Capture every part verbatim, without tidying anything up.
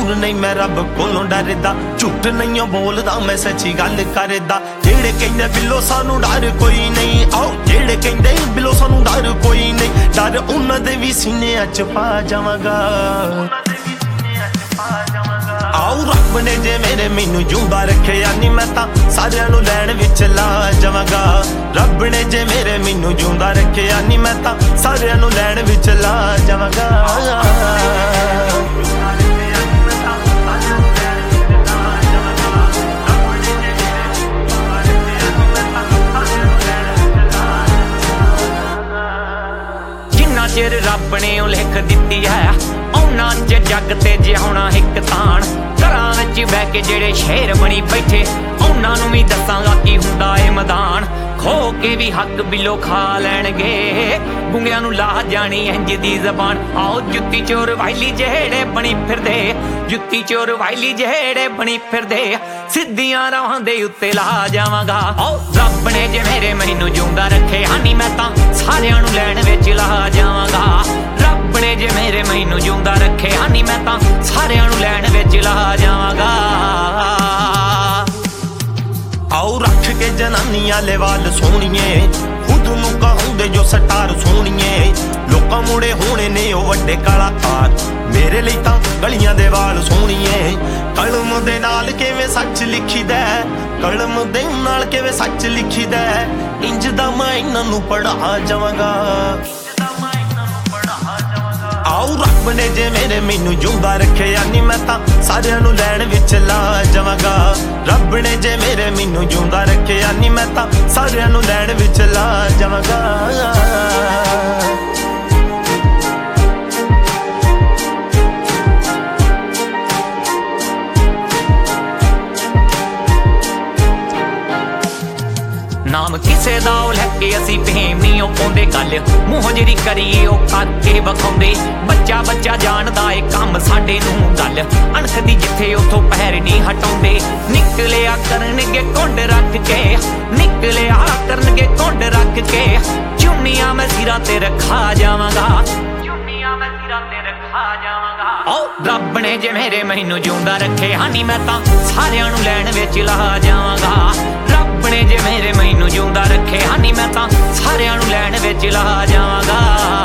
दूर नहीं मैं रब कोलों डरदा, झूठ नहीं बोलदा मैं सच्ची गल करदा। जेड़े कहंदे बिलो सानू डर कोई नहीं, आओ जेड़े कहंदे बिलो सानू डर कोई नहीं, डर उन्हां दे भी सीने च पा जावांगा। आओ रब ने जे मेरे मैनू जिंदा रखिया नी मैं तां सारियां नू लैण विच ला जावांगा। रब ने जे मेरे मैनू जिंदा रखिया नी मैं तां सारियां नू लैण विच ला जावांगा। जिन्ना चिर रब ने लिख दित्ती है उन्ना च जग ते जिउणा हिक ताण। घरां विच बैठ के जेड़े शेर बनी बैठे उन्हां नूं भी दसांगा की हुंदा ए मैदान। खो के भी हक बिलो खा लैणगे, गुंगियां नूं ला जानी इंज दी जबान। आओ जुत्ती चोर वाइली जेड़े बनी फिरदे, जुत्ती चोर वाइली जेड़े बनी फिरदे, सिद्धियां राहां दे उत्ते ला जावांगा। आओ रब ने जे मेरे मैनू जिउंदा रखे हानी मैं तां सारियां नूं लैण विच ला जावांगा। रब ने जे मेरे मैनू जिउंदा रखे हानी मैं तां सारियां नूं लैण विच ला जावांगा। आओ रख के जनानियां ले वाल सोहणीए, खुद नूं कहूंदे जो सटार सोहणीए। लोकां मुड़े होणे ने ओ वड्डे कलाकार, मेरे लई तां गलियां दे वाल सोहणीए। कलम दे नाल किवें सच लिखीदा, कलम दे नाल किवें सच लिखीदा, इंज दा मैं इन्हां नूं पढ़ा जावांगा। आओ रब ने जे मेरे मैनू जिउंदा रखिया नी मैं तां सारियां नूं लैण विच ला जावांगा। रब ने जे मेरे मैनू जिउंदा रखिया नी मैं तां सारियां नूं लैण विच ला जावांगा। नाम किसे दा लैके असी फेम नहीं पाउंदे, गल मूंहों जेड़ी करिए ओ करके विखाउंदे। बच्चा बच्चा जानदा ए कम साडे नूं, गल अणख दी जिथे उथों पैर नहीं हटाउंदे। निकलिया करनगे कुंड रख के, निकलिया करनगे कुंड रख के, चुन्नियां मैं सिरां ते रखा जावांगा, चुन्नियां मैं सिरां ते रखा जावांगा। ओ रब ने जे मेरे मैनू जिउंदा रखे हानी मैं तां सारियां नूं लैण विच ला जावांगा। रब ने जे मेरे मैनू जिउंदा रखे हानी मैं तां सारियां नूं लैण विच ला जावांगा।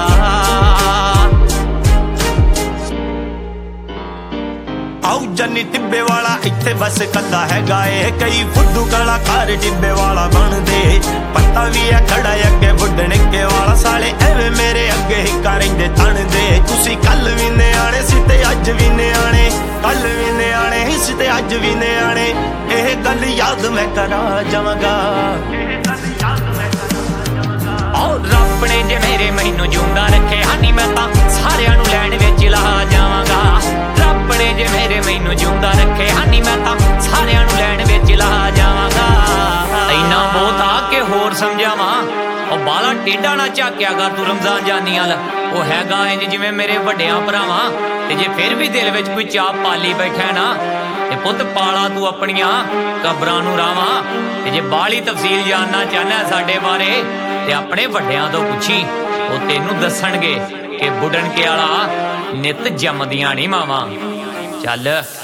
आओ जन्नी टिब्बे वाला इत्थे बस कदा हैगा ए, कई फुद्दू कलाकार टिब्बे वाला बनदे। पता भी है खड़ा अगे बुढ़ने के वाला, साले एवें मेरे अगे हिक्का रहिंदे तणदे। तुसी कल भी न्याणे सी ते अज भी न्याणे, कल भी न्याणे सी ते अज भी न्याणे। एह गल याद मैं करा जावांगा। और रब ने जे मेरे मैनू जिउंदा रखे हानी मैं तां सारियां नूं लैण विच ला जावांगा। रब ने जे मेरे मैनू जिउंदा रखे हानी मैं तां सारियां नूं लैण विच ला जावांगा। इन्ना बहुत आ के होर समझावां, ओ बाला टेढ़ा ना झाकिया कर तू रमजान जानी वाल। ओ हैगा इंज जिवें मेरे वड्डियां भरावां, ते जे फिर भी दिल विच कोई चाह पाली बैठा ना ते पुत पाला तू अपनियां कबरां नूं रावां। ते जे बाली तफसील जानना चाहना साडे बारे ते अपने वड्डियां तो पुछी, ओ तेनू दसणगे कि बुढ़न के आला नित जमदियां नहीं मावां। चल